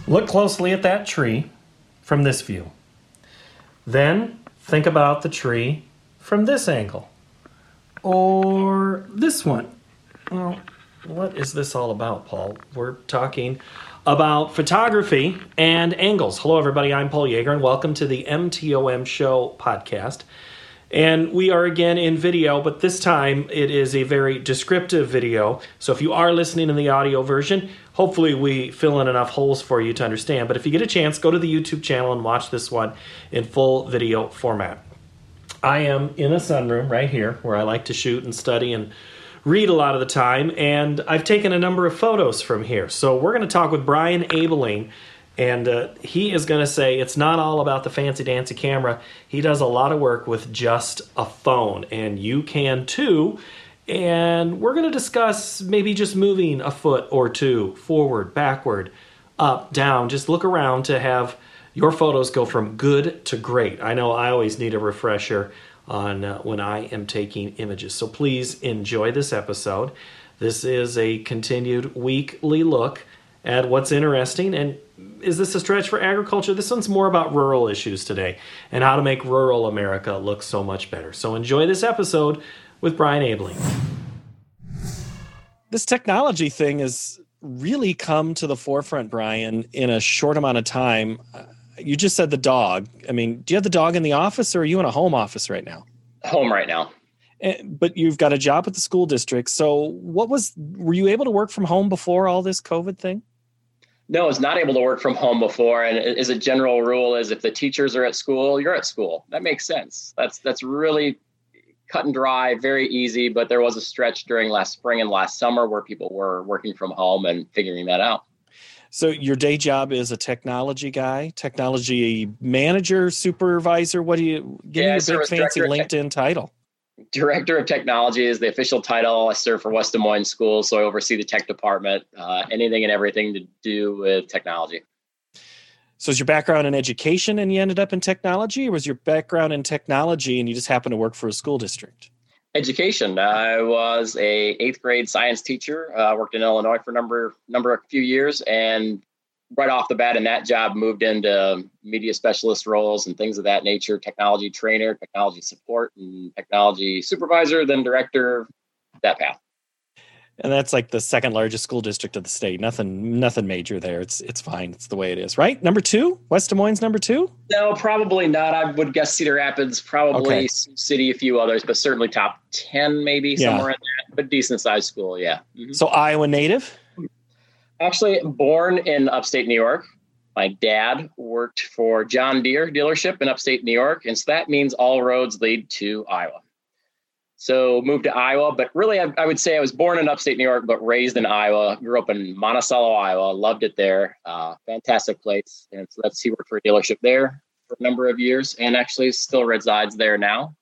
Look closely at that tree from this view. Then think about the tree from this angle. Or this one. Well, what is this all about, Paul? We're talking about photography and angles. Hello, everybody. I'm Paul Yeager, and welcome to the MTOM Show podcast. And we are again in video, but this time it is a very descriptive video. So if you are listening in the audio version, hopefully we fill in enough holes for you to understand. But if you get a chance, go to the YouTube channel and watch this one in full video format. I am in a sunroom right here where I like to shoot and study and read a lot of the time. And I've taken a number of photos from here. So we're going to talk with Brian Abeling. And he is going to say it's not all about the fancy-dancy camera. He does a lot of work with just a phone, and you can too. And we're going to discuss maybe just moving a foot or two forward, backward, up, down. Just look around to have your photos go from good to great. I know I always need a refresher on when I am taking images. So please enjoy this episode. This is a continued weekly look at what's interesting. And is this a stretch for agriculture? This one's more about rural issues today and how to make rural America look so much better. So enjoy this episode with Brian Abeling. This technology thing has really come to the forefront, Brian, in a short amount of time. You just said the dog. I mean, do you have the dog in the office, or are you in a home office right now? Home right now. But you've got a job at the school district. So were you able to work from home before all this COVID thing? No, I was not able to work from home before. And as a general rule is if the teachers are at school, you're at school. That makes sense. That's really cut and dry, very easy. But there was a stretch during last spring and last summer where people were working from home and figuring that out. So your day job is a technology guy, technology manager, supervisor. What do you give me your big fancy LinkedIn title? Director of Technology is the official title. I serve for West Des Moines Schools, so I oversee the tech department, anything and everything to do with technology. So is your background in education and you ended up in technology, or was your background in technology and you just happened to work for a school district? Education. I was a 8th grade science teacher, worked in Illinois for a few years, and right off the bat in that job moved into media specialist roles and things of that nature, technology trainer, technology support, and technology supervisor, then director, that path. And that's like the second largest school district of the state. Nothing major there. It's fine. It's the way it is, right? Number 2, West Des Moines, number 2? No, probably not. I would guess Cedar Rapids, probably City, a few others, but certainly top 10, maybe somewhere in that, but decent sized school. Yeah. Mm-hmm. So Iowa native? Actually born in upstate New York. My dad worked for John Deere dealership in upstate New York. And so that means all roads lead to Iowa. So moved to Iowa, but really I would say I was born in upstate New York, but raised in Iowa. Grew up in Monticello, Iowa. Loved it there. Fantastic place. And so he worked for a dealership there for a number of years and actually still resides there now.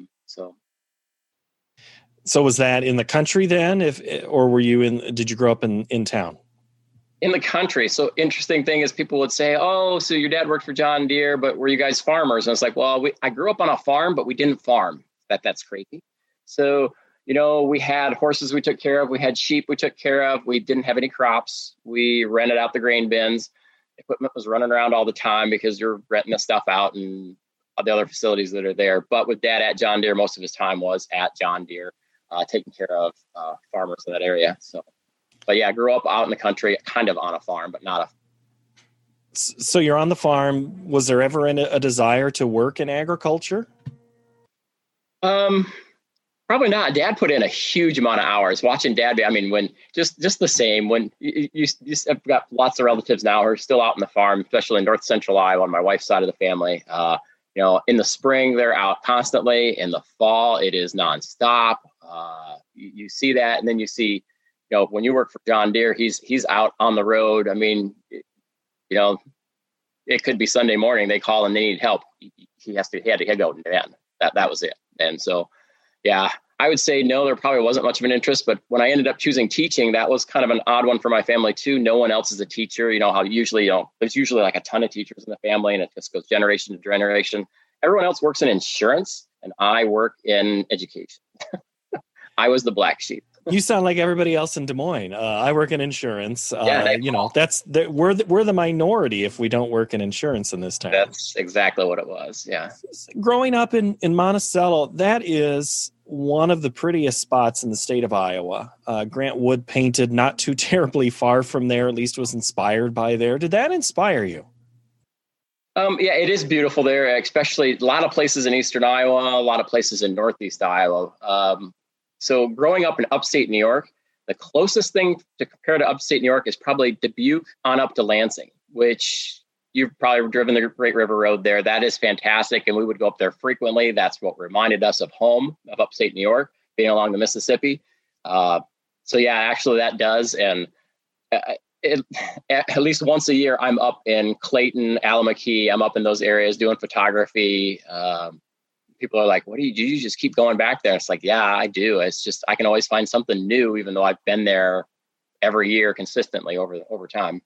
So was that in the country then, or did you grow up in town? In the country. So interesting thing is people would say, oh, so your dad worked for John Deere, but were you guys farmers? And it's like, well, I grew up on a farm, but we didn't farm. That's crazy. So, we had horses we took care of. We had sheep we took care of. We didn't have any crops. We rented out the grain bins. Equipment was running around all the time because you're renting the stuff out and the other facilities that are there. But with Dad at John Deere, most of his time was at John Deere, taking care of farmers in that area. But yeah, I grew up out in the country, kind of on a farm, but not a. So you're on the farm. Was there ever a desire to work in agriculture? Probably not. Dad put in a huge amount of hours watching Dad. When just the same, when you I've got lots of relatives now who are still out in the farm, especially in north central Iowa on my wife's side of the family. In the spring, they're out constantly. In the fall, it is nonstop. You see that. And then you see, when you work for John Deere, he's out on the road. It could be Sunday morning. They call and they need help. He had to go then. That was it. And so, yeah, I would say no, there probably wasn't much of an interest. But when I ended up choosing teaching, that was kind of an odd one for my family too. No one else is a teacher. How usually, there's usually like a ton of teachers in the family and it just goes generation to generation. Everyone else works in insurance and I work in education. I was the black sheep. You sound like everybody else in Des Moines. I work in insurance. Yeah, We're the minority if we don't work in insurance in this town. that's exactly what it was. Yeah. Growing up in Monticello, that is one of the prettiest spots in the state of Iowa. Grant Wood painted not too terribly far from there, at least was inspired by there. Did that inspire you? Yeah, it is beautiful there, especially a lot of places in eastern Iowa, a lot of places in northeast Iowa. So growing up in upstate New York, the closest thing to compare to upstate New York is probably Dubuque on up to Lansing, which you've probably driven the Great River Road there. That is fantastic. And we would go up there frequently. That's what reminded us of home, of upstate New York, being along the Mississippi. So yeah, actually that does. And at least once a year, I'm up in Clayton, Allamakee. I'm up in those areas doing photography. People are like, do you just keep going back there? It's like, yeah, I do. It's just, I can always find something new, even though I've been there every year consistently over time.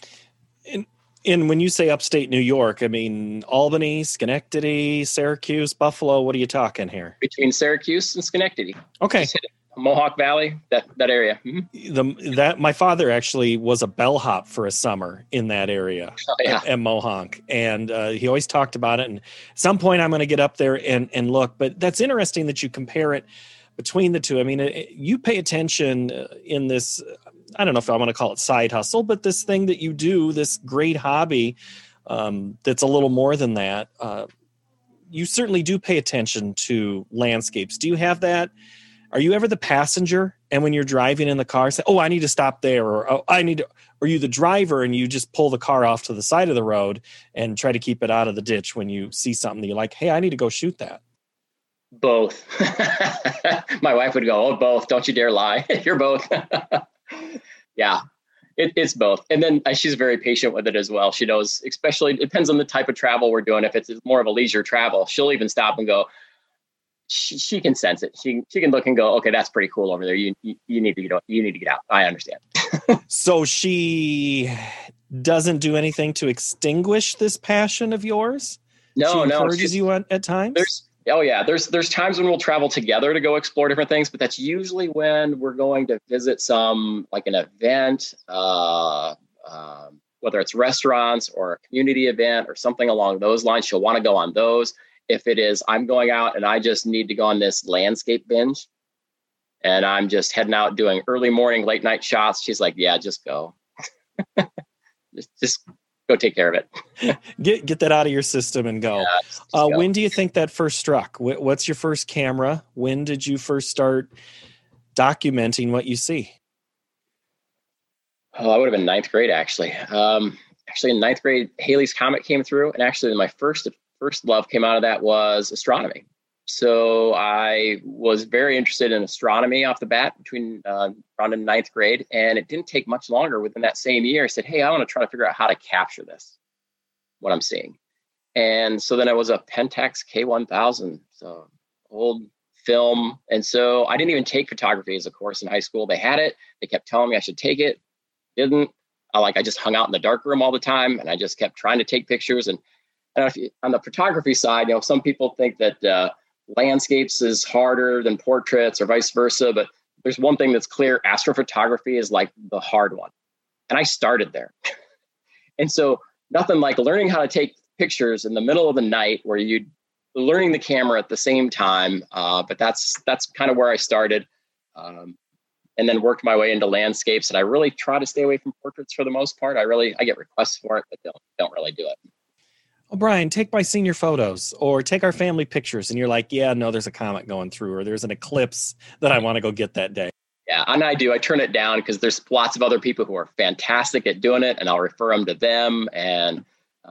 And when you say upstate New York, I mean, Albany, Schenectady, Syracuse, Buffalo, what are you talking here? Between Syracuse and Schenectady. Okay. Mohawk Valley, that area. Mm-hmm. My father actually was a bellhop for a summer in that area at Mohawk, and he always talked about it. And at some point, I'm going to get up there and look. But that's interesting that you compare it between the two. I mean, you pay attention in this. I don't know if I want to call it side hustle, but this thing that you do, this great hobby, that's a little more than that. You certainly do pay attention to landscapes. Do you have that? Are you ever the passenger? And when you're driving in the car, say, "Oh, I need to stop there," or "Oh, I need to." Or are you the driver and you just pull the car off to the side of the road and try to keep it out of the ditch when you see something that you're like, "Hey, I need to go shoot that." Both. My wife would go, "Oh, both. Don't you dare lie. You're both." Yeah, it's both. And then she's very patient with it as well. She knows, especially it depends on the type of travel we're doing. If it's more of a leisure travel, she'll even stop and go. She can sense it. She can look and go, okay, that's pretty cool over there. You need to get out. I understand. So she doesn't do anything to extinguish this passion of yours? No, she encourages you at times? There's times when we'll travel together to go explore different things, but that's usually when we're going to visit some, like an event, whether it's restaurants or a community event or something along those lines. She'll want to go on those. If it is, I'm going out and I just need to go on this landscape binge and I'm just heading out doing early morning, late night shots. She's like, yeah, just go. just go take care of it. Get that out of your system and go. Yeah, just go. When do you think that first struck? What's your first camera? When did you first start documenting what you see? Oh, I would have been ninth grade, actually. Actually, in ninth grade, Halley's Comet came through. And actually, my first love came out of that was astronomy. So I was very interested in astronomy off the bat between around in ninth grade. And it didn't take much longer within that same year. I said, hey, I want to try to figure out how to capture this, what I'm seeing. And so then I was a Pentax K1000, so old film. And so I didn't even take photography as a course in high school. They had it. They kept telling me I should take it. Didn't. I just hung out in the dark room all the time. And I just kept trying to take pictures. And on the photography side, some people think that landscapes is harder than portraits or vice versa, but there's one thing that's clear: astrophotography is like the hard one. And I started there. And so nothing like learning how to take pictures in the middle of the night where you're learning the camera at the same time. But that's kind of where I started. And then worked my way into landscapes. And I really try to stay away from portraits for the most part. I get requests for it, but don't really do it. Oh, Brian, take my senior photos or take our family pictures. And you're like, yeah, no, there's a comet going through or there's an eclipse that I want to go get that day. Yeah, and I do. I turn it down because there's lots of other people who are fantastic at doing it and I'll refer them to them. And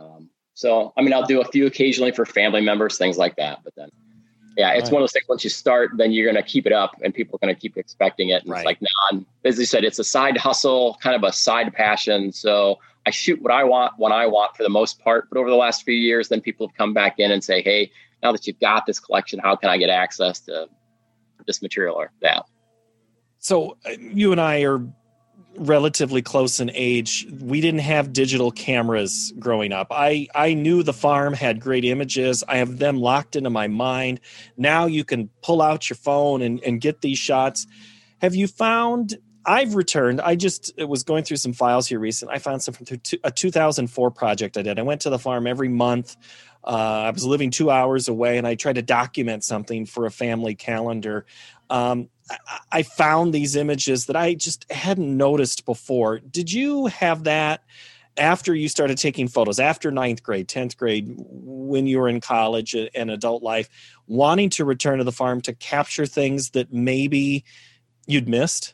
I'll do a few occasionally for family members, things like that. But then, yeah, it's one of those things, once you start, then you're going to keep it up and people are going to keep expecting it. And It's like, as you said, it's a side hustle, kind of a side passion. So I shoot what I want when I want for the most part. But over the last few years, then people have come back in and say, hey, now that you've got this collection, how can I get access to this material or that? So you and I are relatively close in age. We didn't have digital cameras growing up. I knew the farm had great images. I have them locked into my mind. Now you can pull out your phone and get these shots. Have you found, I've returned, it was going through some files here recently. I found something through a 2004 project I did. I went to the farm every month. I was living 2 hours away, and I tried to document something for a family calendar. I found these images that I just hadn't noticed before. Did you have that after you started taking photos, after 9th grade, 10th grade, when you were in college and adult life, wanting to return to the farm to capture things that maybe you'd missed?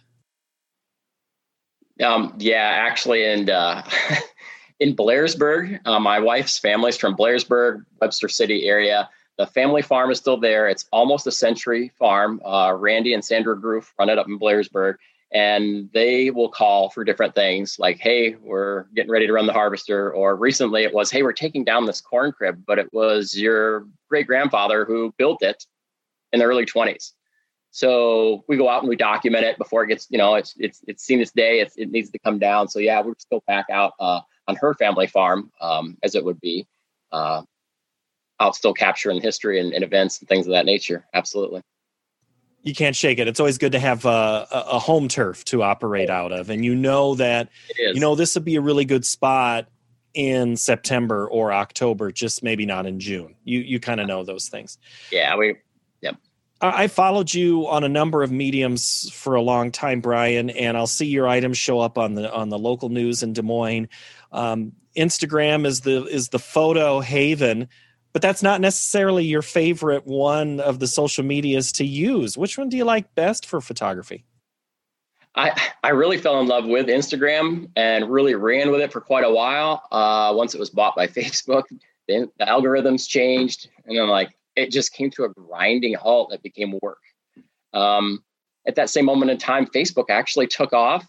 Yeah, actually, and in Blairsburg, my wife's family's from Blairsburg, Webster City area. The family farm is still there. It's almost a century farm. Randy and Sandra Groof run it up in Blairsburg, and they will call for different things like, hey, we're getting ready to run the harvester. Or recently it was, hey, we're taking down this corn crib, but it was your great grandfather who built it in the early 20s. So we go out and we document it before it gets, it's seen its day. It needs to come down. So yeah, we're still back out on her family farm, as it would be, out still capturing history and events and things of that nature. Absolutely. You can't shake it. It's always good to have a home turf to operate out of. And that, this would be a really good spot in September or October, just maybe not in June. You kind of know those things. Yeah, I followed you on a number of mediums for a long time, Brian, and I'll see your items show up on the local news in Des Moines. Instagram is the photo haven, but that's not necessarily your favorite one of the social medias to use. Which one do you like best for photography? I really fell in love with Instagram and really ran with it for quite a while. Once it was bought by Facebook, then the algorithms changed, and then it just came to a grinding halt. It became work. At that same moment in time, Facebook actually took off.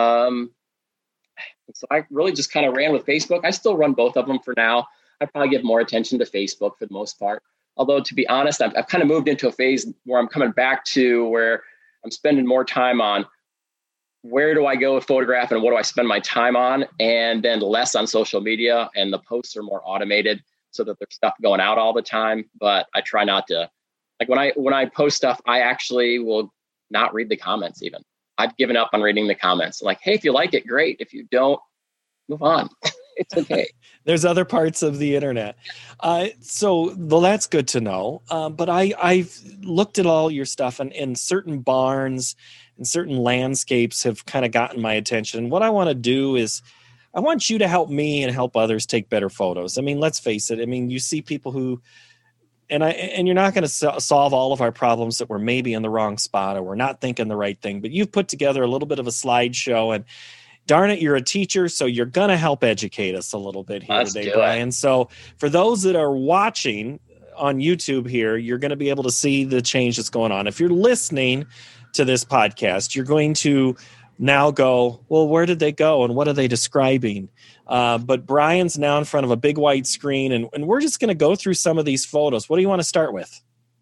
So I really just kind of ran with Facebook. I still run both of them for now. I probably give more attention to Facebook for the most part. Although, to be honest, I've kind of moved into a phase where I'm coming back to where I'm spending more time on where do I go with photograph and what do I spend my time on, and then less on social media, and the posts are more automated so that there's stuff going out all the time. But I try not to, when I post stuff, I actually will not read the comments even. I've given up on reading the comments. Hey, if you like it, great. If you don't, move on. It's okay. There's other parts of the internet. That's good to know. But I've looked at all your stuff, and certain barns and certain landscapes have kind of gotten my attention. What I want to do is I want you to help me and help others take better photos. I mean, let's face it. I mean, you see people who, and you're not going to solve all of our problems that we're maybe in the wrong spot or we're not thinking the right thing, but you've put together a little bit of a slideshow, and darn it, you're a teacher, so you're going to help educate us a little bit here today, Brian. So for those that are watching on YouTube here, you're going to be able to see the change that's going on. If you're listening to this podcast, you're going to now go, well, where did they go and what are they describing? But Brian's now in front of a big white screen, and we're just going to go through some of these photos. What do you want to start with?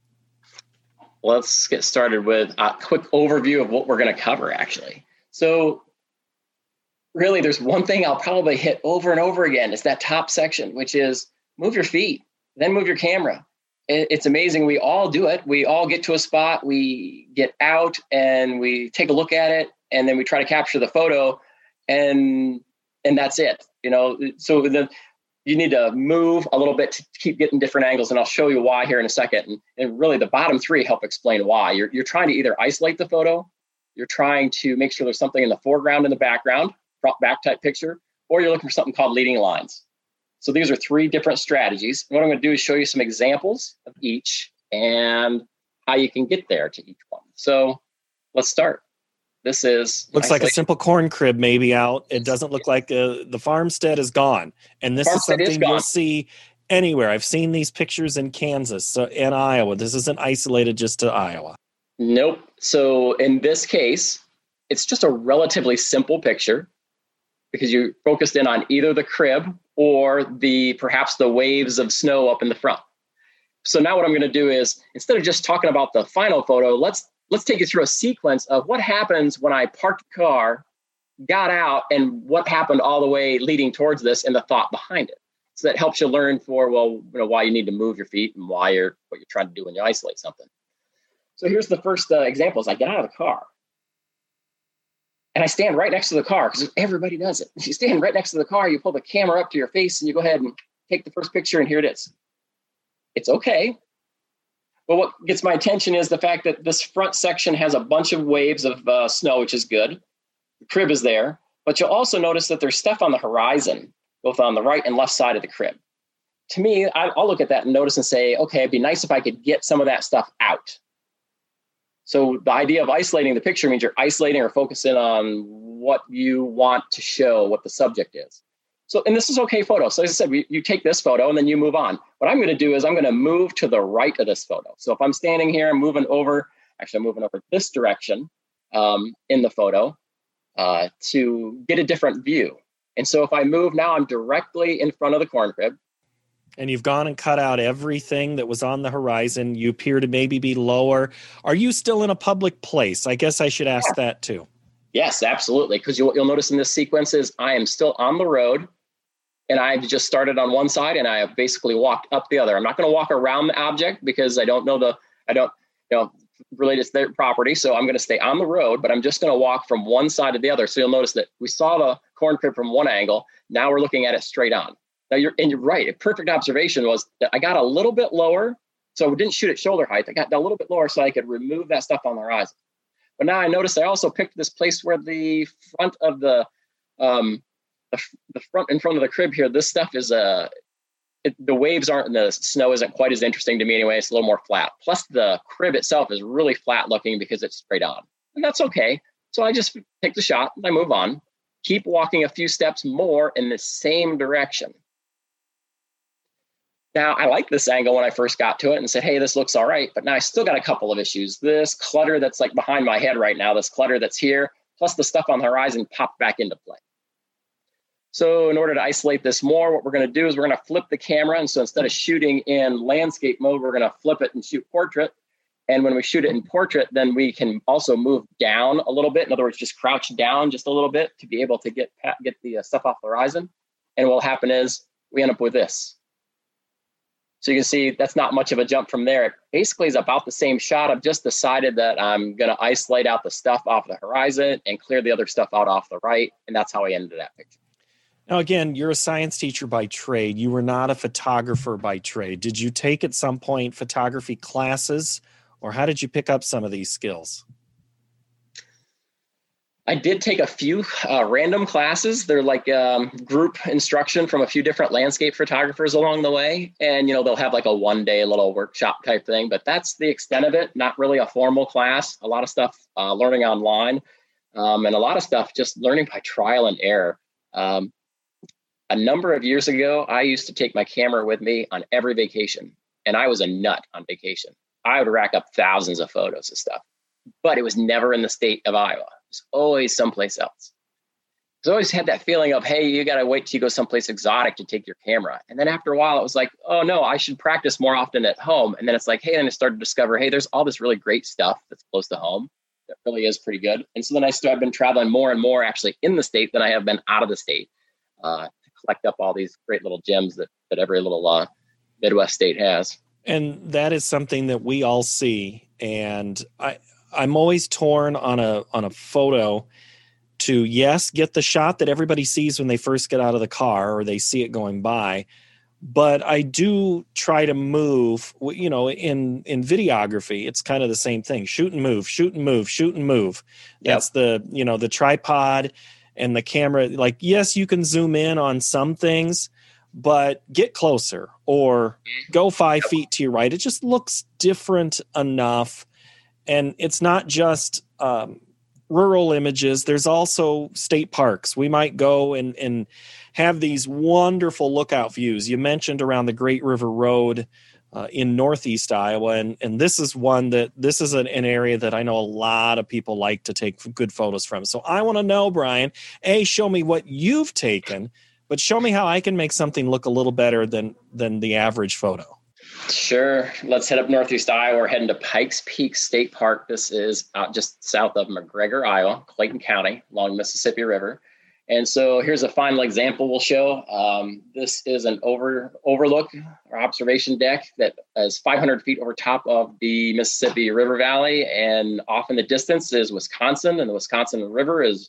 Let's get started with a quick overview of what we're going to cover, actually. So really, there's one thing I'll probably hit over and over again. It's that top section, which is move your feet, then move your camera. It's amazing. We all do it. We all get to a spot, we get out and we take a look at it, and then we try to capture the photo, and that's it. So then you need to move a little bit to keep getting different angles, and I'll show you why here in a second. And really, the bottom three help explain why. You're trying to either isolate the photo, you're trying to make sure there's something in the foreground and the background, front back type picture, or you're looking for something called leading lines. So these are three different strategies. What I'm going to do is show you some examples of each and how you can get there to each one. So let's start. This looks like a simple corn crib maybe out. It doesn't look like the farmstead is gone. And this is something you'll see anywhere. I've seen these pictures in Kansas and Iowa. This isn't isolated just to Iowa. Nope. So in this case, it's just a relatively simple picture because you focused in on either the crib or perhaps the waves of snow up in the front. So now what I'm going to do is, instead of just talking about the final photo, let's take you through a sequence of what happens when I parked the car, got out, and what happened all the way leading towards this and the thought behind it. So that helps you learn why you need to move your feet and what you're trying to do when you isolate something. So here's the first example. I get out of the car. And I stand right next to the car because everybody does it. You stand right next to the car, you pull the camera up to your face and you go ahead and take the first picture, and here it is. It's okay. But what gets my attention is the fact that this front section has a bunch of waves of snow, which is good. The crib is there, but you'll also notice that there's stuff on the horizon, both on the right and left side of the crib. To me, I'll look at that and notice and say, okay, it'd be nice if I could get some of that stuff out. So the idea of isolating the picture means you're isolating or focusing on what you want to show, what the subject is. So, and this is okay photo. So as I said, you take this photo and then you move on. What I'm going to do is I'm going to move to the right of this photo. So if I'm standing here, I'm moving over this direction in the photo to get a different view. And so if I move now, I'm directly in front of the corn crib. And you've gone and cut out everything that was on the horizon. You appear to maybe be lower. Are you still in a public place? I guess I should ask that too. Yes, absolutely. Because you'll notice in this sequence is I am still on the road, and I've just started on one side and I have basically walked up the other. I'm not going to walk around the object because I don't relate to their property. So I'm going to stay on the road, but I'm just going to walk from one side to the other. So you'll notice that we saw the corn crib from one angle. Now we're looking at it straight on. Now you're right. A perfect observation was that I got a little bit lower. So we didn't shoot at shoulder height. I got a little bit lower so I could remove that stuff on the horizon. But now I noticed I also picked this place where the front of the front in front of the crib here, this stuff is the waves aren't, the snow isn't quite as interesting to me anyway. It's a little more flat. Plus the crib itself is really flat looking because it's straight on. And that's okay. So I just take the shot and I move on, keep walking a few steps more in the same direction. Now, I liked this angle when I first got to it and said, hey, this looks all right. But now I still got a couple of issues. This clutter that's like behind my head right now, this clutter that's here, plus the stuff on the horizon popped back into play. So in order to isolate this more, what we're going to do is we're going to flip the camera. And so instead of shooting in landscape mode, we're going to flip it and shoot portrait. And when we shoot it in portrait, then we can also move down a little bit. In other words, just crouch down just a little bit to be able to get the stuff off the horizon. And what will happen is we end up with this. So you can see that's not much of a jump from there. It basically is about the same shot. I've just decided that I'm going to isolate out the stuff off the horizon and clear the other stuff out off the right. And that's how I ended that picture. Now, again, you're a science teacher by trade. You were not a photographer by trade. Did you take at some point photography classes, or how did you pick up some of these skills? I did take a few random classes. They're like group instruction from a few different landscape photographers along the way. And, they'll have like a one-day little workshop type thing, but that's the extent of it. Not really a formal class. A lot of stuff learning online and a lot of stuff just learning by trial and error. A number of years ago, I used to take my camera with me on every vacation, and I was a nut on vacation. I would rack up thousands of photos of stuff, but it was never in the state of Iowa. It's always someplace else. So I always had that feeling of, hey, you got to wait till you go someplace exotic to take your camera. And then after a while, it was like, oh no, I should practice more often at home. And then it's like, hey, then I started to discover, hey, there's all this really great stuff that's close to home that really is pretty good. And so then I've been traveling more and more actually in the state than I have been out of the state to collect up all these great little gems that every little Midwest state has. And that is something that we all see. And I'm always torn on a photo to, yes, get the shot that everybody sees when they first get out of the car or they see it going by. But I do try to move, in videography, it's kind of the same thing. Shoot and move, shoot and move, shoot and move. That's the tripod and the camera. Like, yes, you can zoom in on some things, but get closer or go 5 feet to your right. It just looks different enough. And it's not just rural images. There's also state parks. We might go and have these wonderful lookout views. You mentioned around the Great River Road in Northeast Iowa. And this is this is an area that I know a lot of people like to take good photos from. So I want to know, Brian, show me what you've taken, but show me how I can make something look a little better than the average photo. Sure. Let's head up Northeast Iowa. We're heading to Pikes Peak State Park. This is out just south of McGregor, Iowa, Clayton County, along the Mississippi River. And so here's a final example we'll show. This is an overlook or observation deck that is 500 feet over top of the Mississippi River Valley. And off in the distance is Wisconsin, and the Wisconsin River is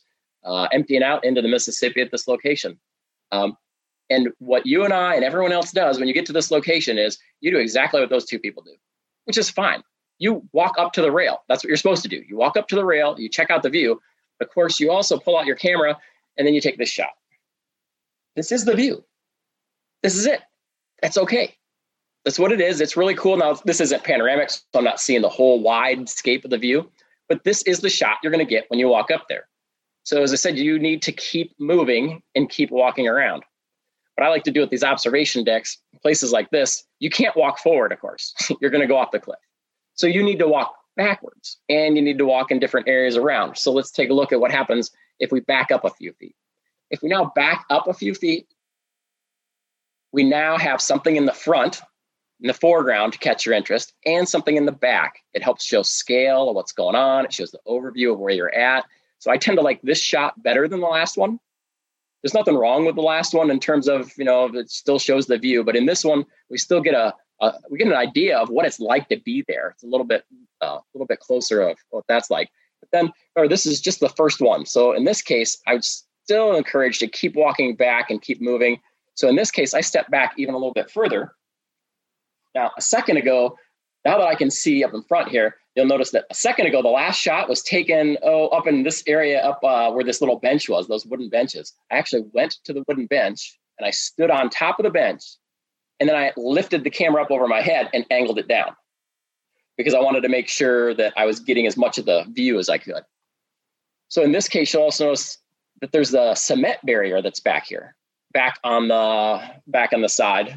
emptying out into the Mississippi at this location. And what you and I and everyone else does when you get to this location is you do exactly what those two people do, which is fine. You walk up to the rail. That's what you're supposed to do. You walk up to the rail, you check out the view. Of course, you also pull out your camera and then you take this shot. This is the view. This is it. That's okay. That's what it is. It's really cool. Now, this isn't panoramic, so I'm not seeing the whole wide scape of the view, but this is the shot you're going to get when you walk up there. So as I said, you need to keep moving and keep walking around. What I like to do with these observation decks, places like this, you can't walk forward, of course. You're going to go off the cliff. So you need to walk backwards, and you need to walk in different areas around. So let's take a look at what happens if we back up a few feet. If we now back up a few feet, we now have something in the front, in the foreground to catch your interest, and something in the back. It helps show scale of what's going on. It shows the overview of where you're at. So I tend to like this shot better than the last one. There's nothing wrong with the last one in terms of, it still shows the view, but in this one, we still get we get an idea of what it's like to be there. It's a little bit closer of what that's like. But then, this is just the first one. So in this case, I would still encourage to keep walking back and keep moving. So in this case, I step back even a little bit further. Now, a second ago, now that I can see up in front here, you'll notice that a second ago, the last shot was taken up in this area up where this little bench was, those wooden benches. I actually went to the wooden bench and I stood on top of the bench, and then I lifted the camera up over my head and angled it down because I wanted to make sure that I was getting as much of the view as I could. So in this case, you'll also notice that there's a cement barrier that's back here, back on the side,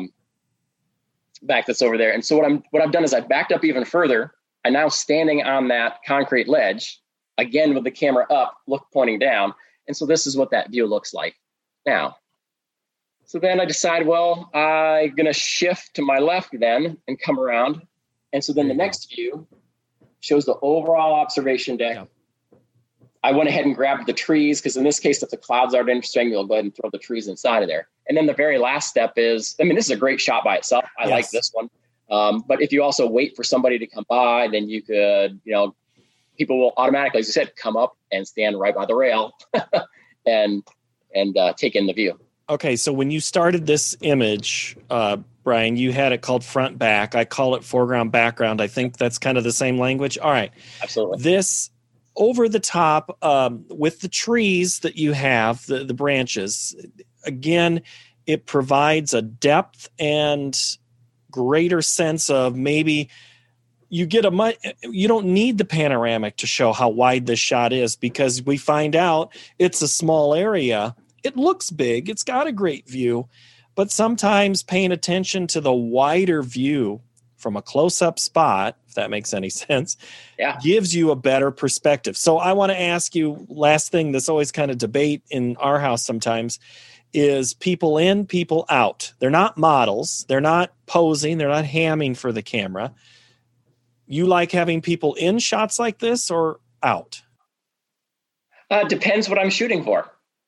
back that's over there. And so what I've done is I've backed up even further. I'm now standing on that concrete ledge, again with the camera up, pointing down. And so this is what that view looks like now. So then I decide, well, I'm going to shift to my left then and come around. And so then the next view shows the overall observation deck. Yeah. I went ahead and grabbed the trees because in this case, if the clouds aren't interesting, we'll go ahead and throw the trees inside of there. And then the very last step is, this is a great shot by itself. I like this one. But if you also wait for somebody to come by, then you could, people will automatically, as you said, come up and stand right by the rail and take in the view. Okay, so when you started this image, Brian, you had it called front back. I call it foreground background. I think that's kind of the same language. All right. Absolutely. This over the top with the trees that you have, the branches, again, it provides a depth and greater sense of maybe you don't need the panoramic to show how wide this shot is because we find out it's a small area. It looks big. It's got a great view, but sometimes paying attention to the wider view from a close-up spot, if that makes any sense, gives you a better perspective. So I want to ask you, last thing that's always kind of debate in our house sometimes is people in, people out. They're not models. They're not posing. They're not hamming for the camera. You like having people in shots like this or out? Depends what I'm shooting for.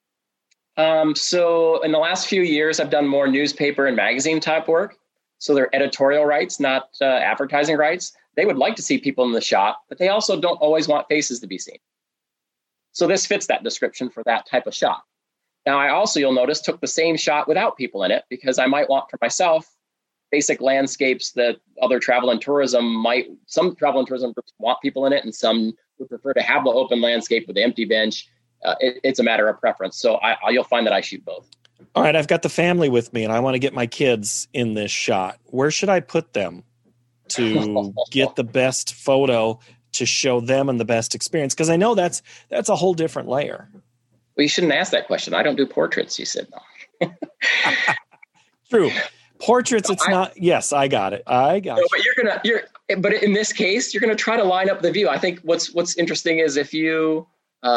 So in the last few years, I've done more newspaper and magazine type work. So they're editorial rights, not advertising rights. They would like to see people in the shot, but they also don't always want faces to be seen. So this fits that description for that type of shot. Now, I also, you'll notice, took the same shot without people in it because I might want for myself basic landscapes that other travel and tourism some travel and tourism groups want people in it, and some would prefer to have the open landscape with the empty bench. It's a matter of preference. So you'll find that I shoot both. All right, I've got the family with me, and I want to get my kids in this shot. Where should I put them to get the best photo to show them and the best experience? Because I know that's a whole different layer. Well, you shouldn't ask that question. I don't do portraits, you said. No. True. Portraits, it's not. Yes, I got it. But but in this case, you're gonna try to line up the view. I think what's interesting is if you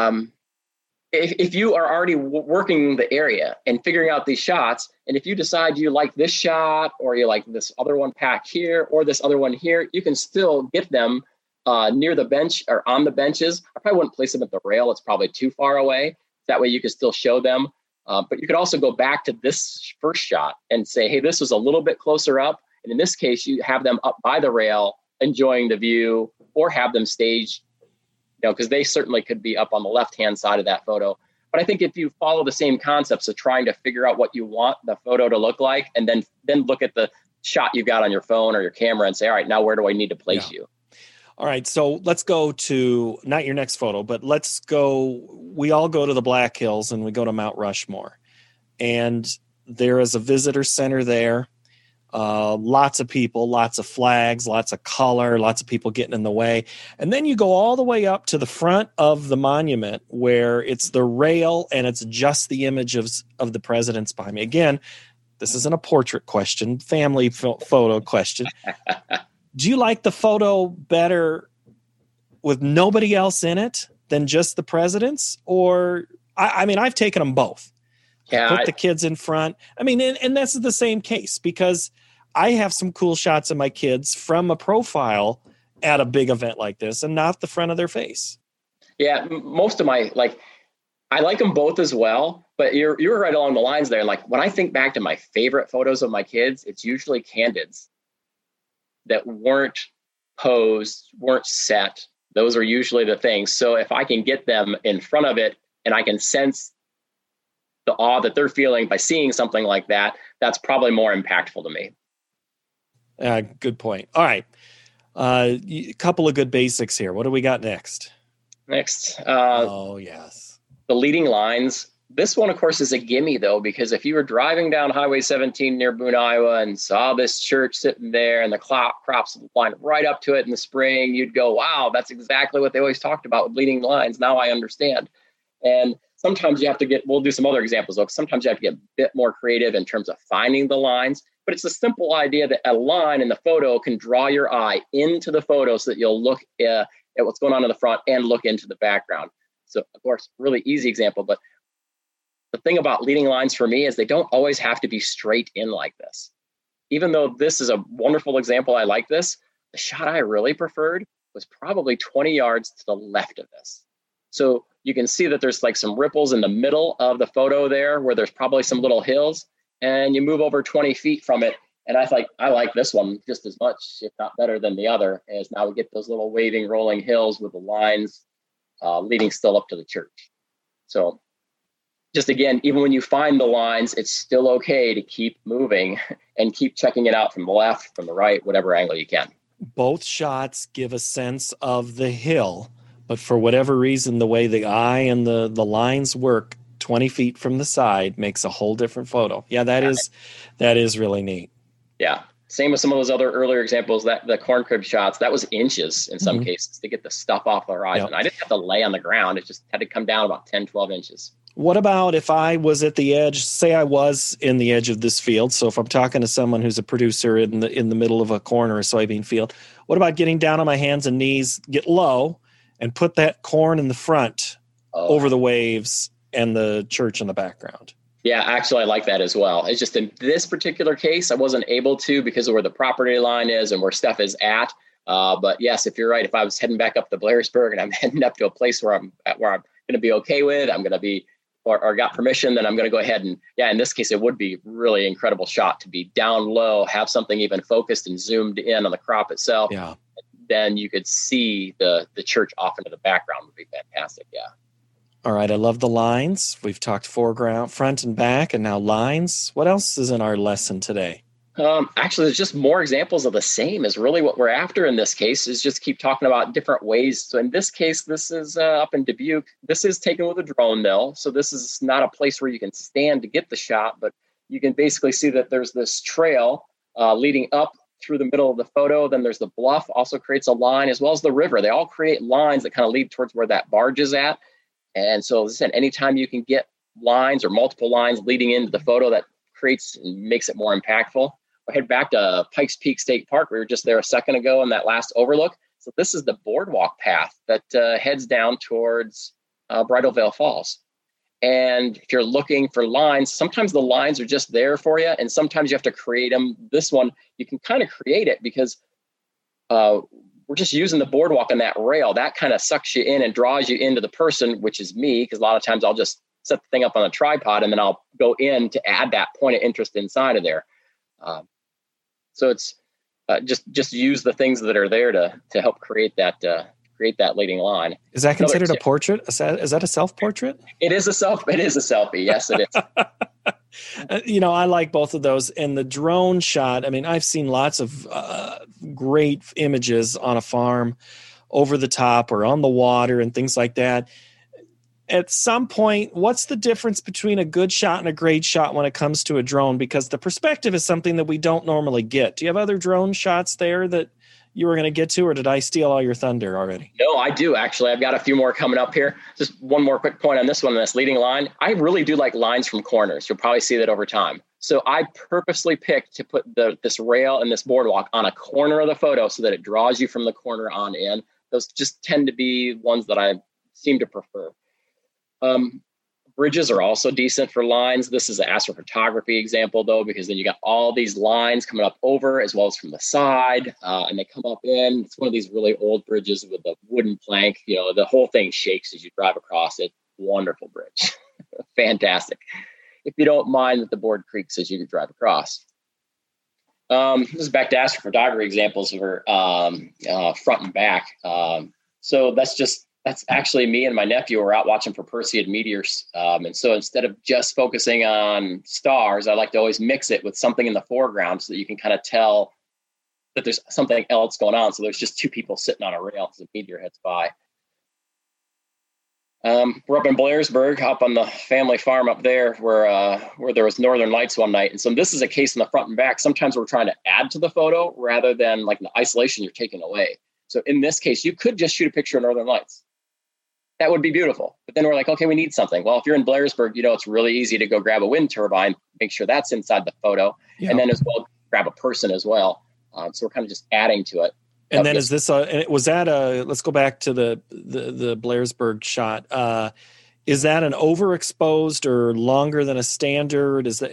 are already working the area and figuring out these shots, and if you decide you like this shot or you like this other one back here or this other one here, you can still get them near the bench or on the benches. I probably wouldn't place them at the rail. It's probably too far away. That way you can still show them. But you could also go back to this first shot and say, hey, this was a little bit closer up. And in this case, you have them up by the rail enjoying the view, or have them staged because they certainly could be up on the left-hand side of that photo. But I think if you follow the same concepts of trying to figure out what you want the photo to look like, and then look at the shot you've got on your phone or your camera and say, all right, now where do I need to place you? All right, so let's go to, not your next photo, but let's go, we all go to the Black Hills and we go to Mount Rushmore. And there is a visitor center there. Lots of people, lots of flags, lots of color, lots of people getting in the way. And then you go all the way up to the front of the monument where it's the rail and it's just the image of the presidents behind me. Again, this isn't a portrait question, family photo question. Do you like the photo better with nobody else in it than just the presidents? Or, I mean, I've taken them both. Yeah, Put the kids in front. I mean, and that's the same case because I have some cool shots of my kids from a profile at a big event like this and not the front of their face. Yeah, most of my, I like them both as well, but you're right along the lines there. Like when I think back to my favorite photos of my kids, it's usually candids that weren't posed, weren't set. Those are usually the things. So if I can get them in front of it and I can sense the awe that they're feeling by seeing something like that, that's probably more impactful to me. Good point. All right. A couple of good basics here. What do we got next? Oh, yes. The leading lines. This one, of course, is a gimme, though, because if you were driving down Highway 17 near Boone, Iowa, and saw this church sitting there and the crops lined right up to it in the spring, you'd go, wow, that's exactly what they always talked about with leading lines. Now I understand. And sometimes you have to we'll do some other examples, though. Sometimes you have to get a bit more creative in terms of finding the lines. But it's a simple idea that a line in the photo can draw your eye into the photo so that you'll look at what's going on in the front and look into the background. So, of course, really easy example, but the thing about leading lines for me is they don't always have to be straight in like this. Even though this is a wonderful example, I like this, the shot I really preferred was probably 20 yards to the left of this. So you can see that there's like some ripples in the middle of the photo there where there's probably some little hills, and you move over 20 feet from it. And I like this one just as much, if not better than the other, as now we get those little waving, rolling hills with the lines leading still up to the church. So just again, even when you find the lines, it's still okay to keep moving and keep checking it out from the left, from the right, whatever angle you can. Both shots give a sense of the hill, but for whatever reason, the way the eye and the lines work 20 feet from the side makes a whole different photo. Yeah, that is really neat. Yeah. Same with some of those other earlier examples, that the corn crib shots, that was inches in some cases to get the stuff off the horizon. Yep. I didn't have to lay on the ground. It just had to come down about 10, 12 inches. What about if I was at the edge, say I was in the edge of this field. So if I'm talking to someone who's a producer in the middle of a corn or a soybean field, what about getting down on my hands and knees, get low and put that corn in the front over the waves and the church in the background? Yeah, actually, I like that as well. It's just in this particular case, I wasn't able to because of where the property line is and where stuff is at. But yes, if you're right, if I was heading back up to Blairsburg and I'm heading up to a place where I'm going to be okay with, I'm going to be, or got permission, then I'm going to go ahead and, yeah, in this case, it would be really incredible shot to be down low, have something even focused and zoomed in on the crop itself. Yeah. Then you could see the church off into the background would be fantastic. Yeah. All right. I love the lines. We've talked foreground, front and back, and now lines. What else is in our lesson today? Actually, there's just more examples of the same is really what we're after in this case, is just keep talking about different ways. So in this case, this is up in Dubuque. This is taken with a drone though. So this is not a place where you can stand to get the shot, but you can basically see that there's this trail leading up through the middle of the photo. Then there's the bluff also creates a line, as well as the river. They all create lines that kind of lead towards where that barge is at. And so as I said, anytime you can get lines or multiple lines leading into the photo, that creates and makes it more impactful. We'll head back to Pikes Peak State Park. We were just there a second ago in that last overlook. So this is the boardwalk path that heads down towards Bridal Veil Falls. And if you're looking for lines, sometimes the lines are just there for you, and sometimes you have to create them. This one, you can kind of create it because we're just using the boardwalk and that rail. That kind of sucks you in and draws you into the person, which is me, because a lot of times I'll just set the thing up on a tripod and then I'll go in to add that point of interest inside of there. So it's just use the things that are there to help create that create that leading line. Is that considered a portrait? Is that a self-portrait? It is a selfie. Yes, it is. I like both of those. And the drone shot, I mean, I've seen lots of great images on a farm over the top or on the water and things like that. At some point, what's the difference between a good shot and a great shot when it comes to a drone? Because the perspective is something that we don't normally get. Do you have other drone shots there that you were going to get to, or did I steal all your thunder already? No, I do actually. I've got a few more coming up here. Just one more quick point on this one, this leading line. I really do like lines from corners. You'll probably see that over time. So I purposely picked to put this rail and this boardwalk on a corner of the photo so that it draws you from the corner on in. Those just tend to be ones that I seem to prefer. Bridges are also decent for lines. This is an astrophotography example, though, because then you got all these lines coming up over as well as from the side, and they come up in. It's one of these really old bridges with a wooden plank. The whole thing shakes as you drive across it. Wonderful bridge. Fantastic. If you don't mind that the board creaks as you drive across. This is back to astrophotography examples for front and back. So that's actually me and my nephew were out watching for Perseid meteors. And so instead of just focusing on stars, I like to always mix it with something in the foreground so that you can kind of tell that there's something else going on. So there's just two people sitting on a rail as a meteor heads by. We're up in Blairsburg, up on the family farm up there where there was northern lights one night. And so this is a case in the front and back. Sometimes we're trying to add to the photo rather than like the isolation you're taking away. So in this case, you could just shoot a picture of northern lights. That would be beautiful. But then we're like, okay, we need something. Well, if you're in Blairsburg, it's really easy to go grab a wind turbine, make sure that's inside the photo, and then as well grab a person as well. So we're kind of just adding to it. And then is this let's go back to the Blairsburg shot. Is that an overexposed or longer than a standard? Is that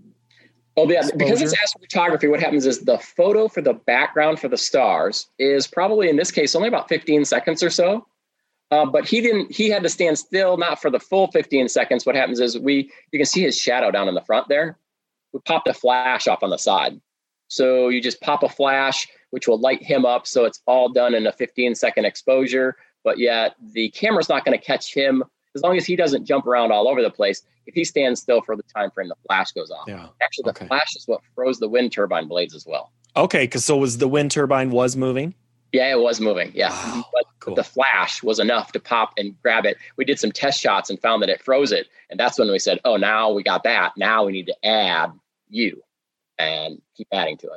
because it's astrophotography, what happens is the photo for the background for the stars is probably in this case only about 15 seconds or so. But he had to stand still, not for the full 15 seconds. What happens is you can see his shadow down in the front there. We popped a flash off on the side. So you just pop a flash, which will light him up. So it's all done in a 15-second exposure, but yet the camera's not going to catch him as long as he doesn't jump around all over the place. If he stands still for the time frame, the flash goes off. Yeah. Actually, the flash is what froze the wind turbine blades as well. Okay, because was the wind turbine was moving? Yeah, it was moving. Yeah. Wow, but the flash was enough to pop and grab it. We did some test shots and found that it froze it. And that's when we said, oh, now we got that. Now we need to add you and keep adding to it.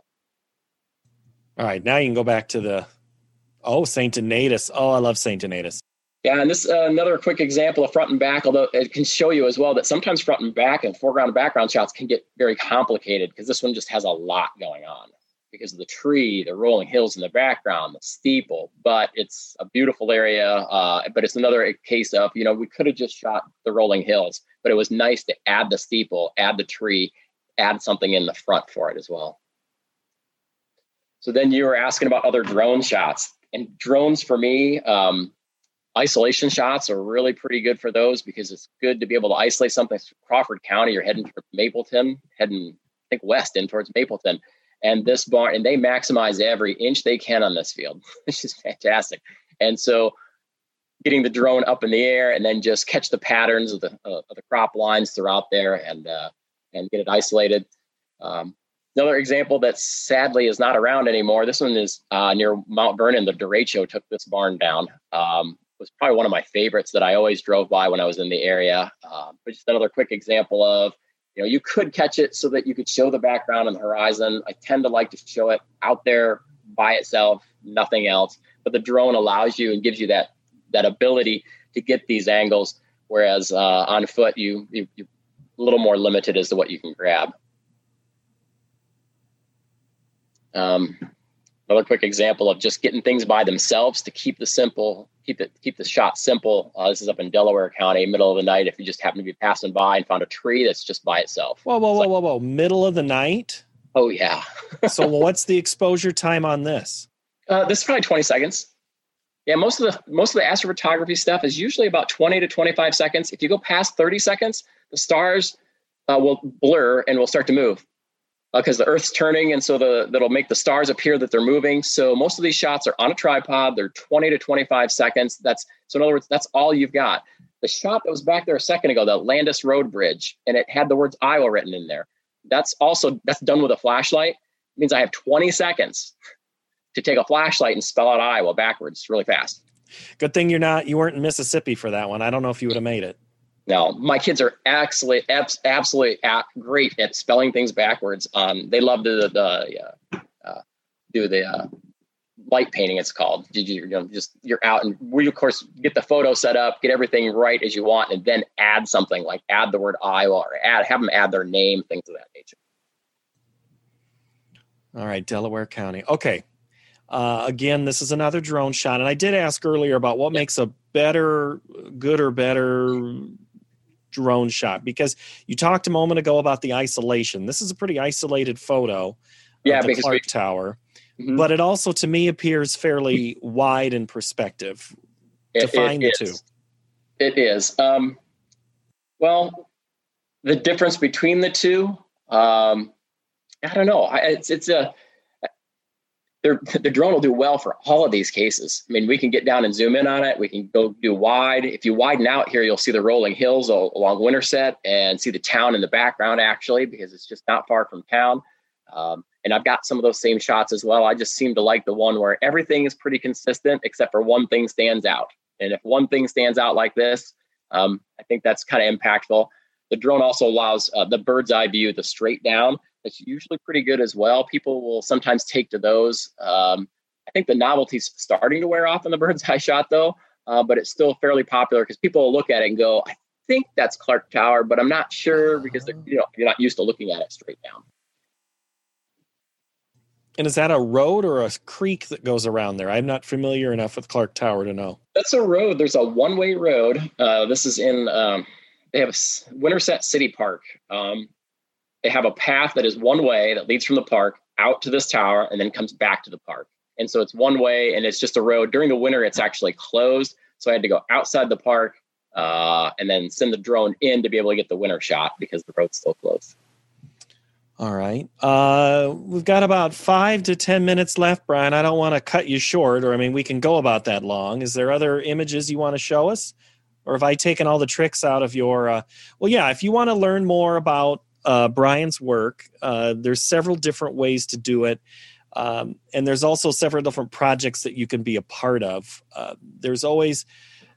All right. Now you can go back to St. Donatus. Oh, I love St. Donatus. Yeah. And this another quick example of front and back, although it can show you as well that sometimes front and back and foreground and background shots can get very complicated because this one just has a lot going on. Because of the tree, the rolling hills in the background, the steeple, but it's a beautiful area. But it's another case of, we could have just shot the rolling hills, but it was nice to add the steeple, add the tree, add something in the front for it as well. So then you were asking about other drone shots, and drones for me, isolation shots are really pretty good for those because it's good to be able to isolate something. Crawford County, you're heading towards Mapleton, I think west in towards Mapleton. And this barn, and they maximize every inch they can on this field, which is fantastic. And so getting the drone up in the air and then just catch the patterns of the crop lines throughout there and get it isolated. Another example that sadly is not around anymore. This one is near Mount Vernon. The derecho took this barn down. Was probably one of my favorites that I always drove by when I was in the area. But just another quick example of, you could catch it so that you could show the background and the horizon. I tend to like to show it out there by itself, nothing else. But the drone allows you and gives you that ability to get these angles, whereas on foot, you're a little more limited as to what you can grab. Another quick example of just getting things by themselves to keep the shot simple. This is up in Delaware County, middle of the night. If you just happen to be passing by and found a tree that's just by itself. Whoa. Middle of the night? Oh, yeah. So what's the exposure time on this? This is probably 20 seconds. Yeah, most of the astrophotography stuff is usually about 20 to 25 seconds. If you go past 30 seconds, the stars will blur and will start to move. because the Earth's turning, and so that'll make the stars appear that they're moving. So most of these shots are on a tripod. They're 20 to 25 seconds. So in other words, that's all you've got. The shot that was back there a second ago, the Landis Road Bridge, and it had the words Iowa written in there. That's done with a flashlight. It means I have 20 seconds to take a flashlight and spell out Iowa backwards really fast. Good thing you weren't in Mississippi for that one. I don't know if you would have made it. No, my kids are absolutely great at spelling things backwards. They love to do the light painting. It's called. You're out, and we of course get the photo set up, get everything right as you want, and then add something like add the word Iowa or have them add their name, things of that nature. All right, Delaware County. Okay. Again, this is another drone shot, and I did ask earlier about what makes a good or better drone shot, because you talked a moment ago about the isolation. This is a pretty isolated photo of the Clark Tower, but it also, to me, appears fairly wide in perspective. Define the two. It is. Well, the difference between the two, I don't know. The drone will do well for all of these cases. I mean, we can get down and zoom in on it. We can go do wide. If you widen out here, you'll see the rolling hills along Winterset and see the town in the background, actually, because it's just not far from town. And I've got some of those same shots as well. I just seem to like the one where everything is pretty consistent, except for one thing stands out. And if one thing stands out like this, I think that's kind of impactful. The drone also allows the bird's eye view, the straight down. That's usually pretty good as well. People will sometimes take to those. I think the novelty's starting to wear off in the bird's eye shot, though, but it's still fairly popular because people will look at it and go, I think that's Clark Tower, but I'm not sure, because you're not used to looking at it straight down. And is that a road or a creek that goes around there? I'm not familiar enough with Clark Tower to know. That's a road. There's a one-way road. This is in, they have Winterset City Park. They have a path that is one way that leads from the park out to this tower and then comes back to the park. And so it's one way, and it's just a road. During the winter, it's actually closed. So I had to go outside the park and then send the drone in to be able to get the winter shot because the road's still closed. All right. We've got about 5 to 10 minutes left, Brian. I don't want to cut you short, we can go about that long. Is there other images you want to show us? Or have I taken all the tricks out of your... if you want to learn more about Brian's work, there's several different ways to do it. And there's also several different projects that you can be a part of. There's always...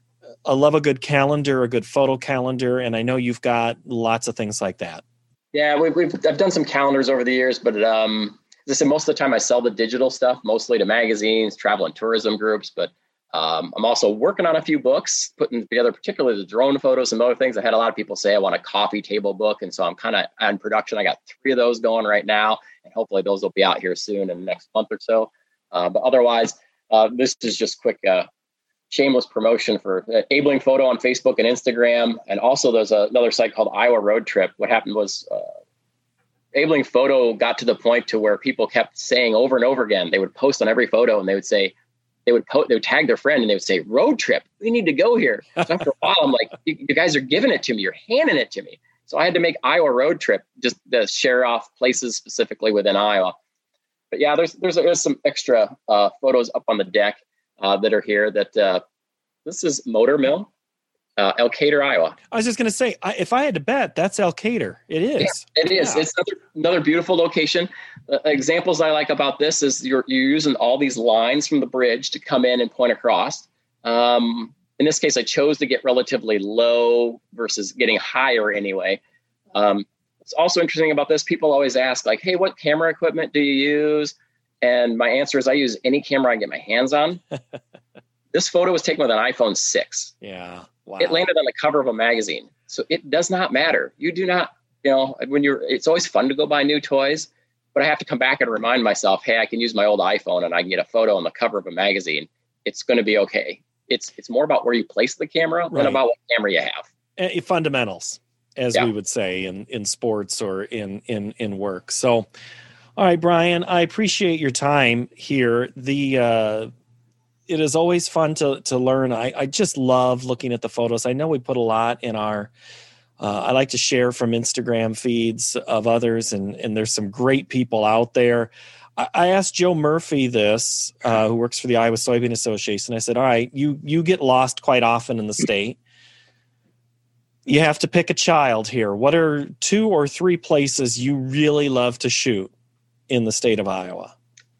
I love a good calendar, a good photo calendar, and I know you've got lots of things like that. Yeah, I've done some calendars over the years, but as I said, most of the time I sell the digital stuff, mostly to magazines, travel and tourism groups. But I'm also working on a few books, putting together particularly the drone photos and other things. I had a lot of people say I want a coffee table book, and so I'm kind of on production. I got 3 of those going right now, and hopefully those will be out here soon in the next month or so. But otherwise, this is just quick shameless promotion for Abeling Photo on Facebook and Instagram. And also there's another site called Iowa Road Trip. What happened was Abeling Photo got to the point to where people kept saying over and over again, they would post on every photo and they would say, they would tag their friend and they would say, road trip, we need to go here. So after a while, I'm like, you guys are giving it to me. You're handing it to me. So I had to make Iowa Road Trip just to share off places specifically within Iowa. But yeah, there's some extra photos up on the deck that are here. That this is Motor Mill, Elkader, Iowa. I was just going to say, if I had to bet, that's Elkader. It is. Yeah, it is. It's another beautiful location. Examples I like about this is you're using all these lines from the bridge to come in and point across. In this case, I chose to get relatively low versus getting higher anyway. What's also interesting about this, people always ask, like, hey, what camera equipment do you use? And my answer is I use any camera I can get my hands on. This photo was taken with an iPhone 6. Yeah. Wow. It landed on the cover of a magazine. So it does not matter. You do not, it's always fun to go buy new toys, but I have to come back and remind myself, hey, I can use my old iPhone and I can get a photo on the cover of a magazine. It's going to be okay. It's more about where you place the camera than about what camera you have. Fundamentals, as we would say in sports or in work. So, all right, Brian, I appreciate your time here. It is always fun to learn. I just love looking at the photos. I know we put a lot in our I like to share from Instagram feeds of others, and there's some great people out there. I asked Joe Murphy this, who works for the Iowa Soybean Association. I said, all right, you get lost quite often in the state. You have to pick a child here. What are 2 or 3 places you really love to shoot in the state of Iowa?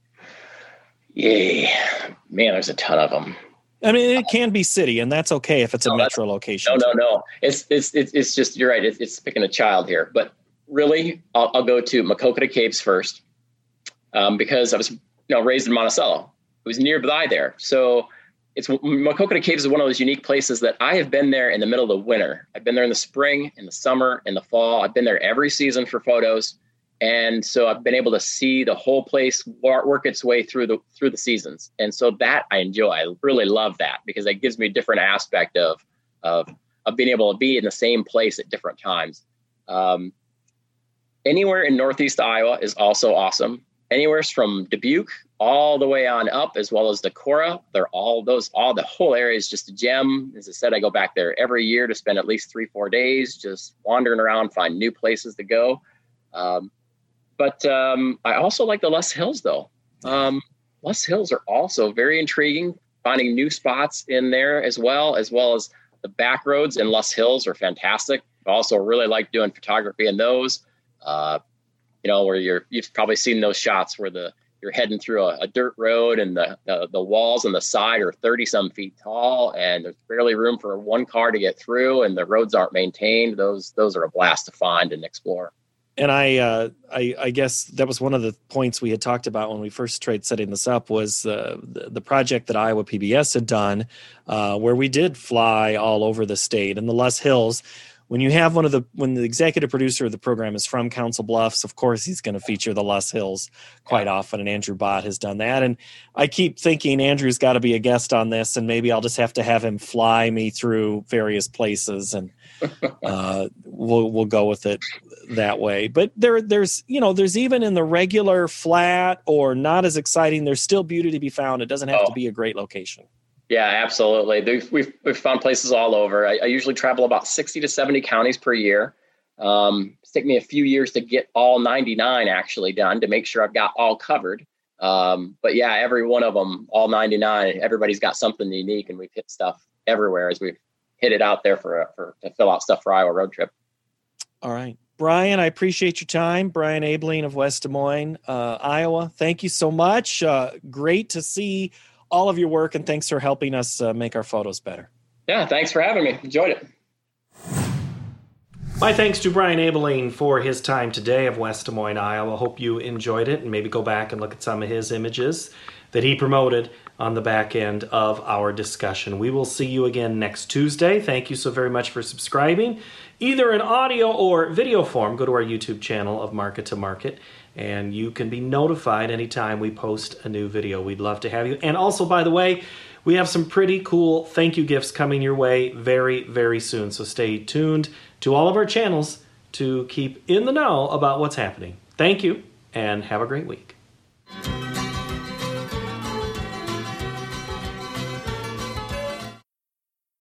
Yay. Man, there's a ton of them. I mean, it can be city, and that's okay if it's a metro location. No. It's just, you're right. It's picking a child here. But really, I'll go to Maquoketa Caves first. Because I was, raised in Monticello. It was nearby there. So Maquoketa Caves is one of those unique places that I have been there in the middle of the winter. I've been there in the spring, in the summer, in the fall. I've been there every season for photos. And so I've been able to see the whole place work its way through the seasons. And so that I enjoy. I really love that because that gives me a different aspect of being able to be in the same place at different times. Anywhere in Northeast Iowa is also awesome. Anywhere from Dubuque all the way on up, as well as Decorah, the whole area is just a gem. As I said, I go back there every year to spend at least 3-4 days just wandering around, find new places to go. But I also like the Les Hills, though. Les Hills are also very intriguing. Finding new spots in there as well as the back roads in Les Hills are fantastic. I also really like doing photography in those. Where you've probably seen those shots where you're heading through a dirt road and the walls on the side are 30-some feet tall and there's barely room for one car to get through and the roads aren't maintained. Those are a blast to find and explore. And I guess that was one of the points we had talked about when we first tried setting this up was the project that Iowa PBS had done where we did fly all over the state and the Les Hills. When you have when the executive producer of the program is from Council Bluffs, of course, he's going to feature the Les Hills quite often. And Andrew Bott has done that. And I keep thinking Andrew's got to be a guest on this. And maybe I'll just have to have him fly me through various places and we'll go with it that way. But there's even in the regular flat or not as exciting, there's still beauty to be found. It doesn't have to be a great location. Yeah, absolutely. We've found places all over. I usually travel about 60 to 70 counties per year. It's taken me a few years to get all 99 actually done to make sure I've got all covered. But yeah, every one of them, all 99, everybody's got something unique and we've hit stuff everywhere as we've hit it out there to fill out stuff for Iowa Road Trip. All right. Brian, I appreciate your time. Brian Abeling of West Des Moines, Iowa. Thank you so much. Great to see all of your work, and thanks for helping us make our photos better. Yeah, thanks for having me. Enjoyed it. My thanks to Brian Abeling for his time today of West Des Moines, Iowa. Hope you enjoyed it and maybe go back and look at some of his images that he promoted on the back end of our discussion. We will see you again next Tuesday. Thank you so very much for subscribing. Either in audio or video form, go to our YouTube channel of Market to Market, and you can be notified anytime we post a new video. We'd love to have you. And also, by the way, we have some pretty cool thank you gifts coming your way very, very soon. So stay tuned to all of our channels to keep in the know about what's happening. Thank you, and have a great week.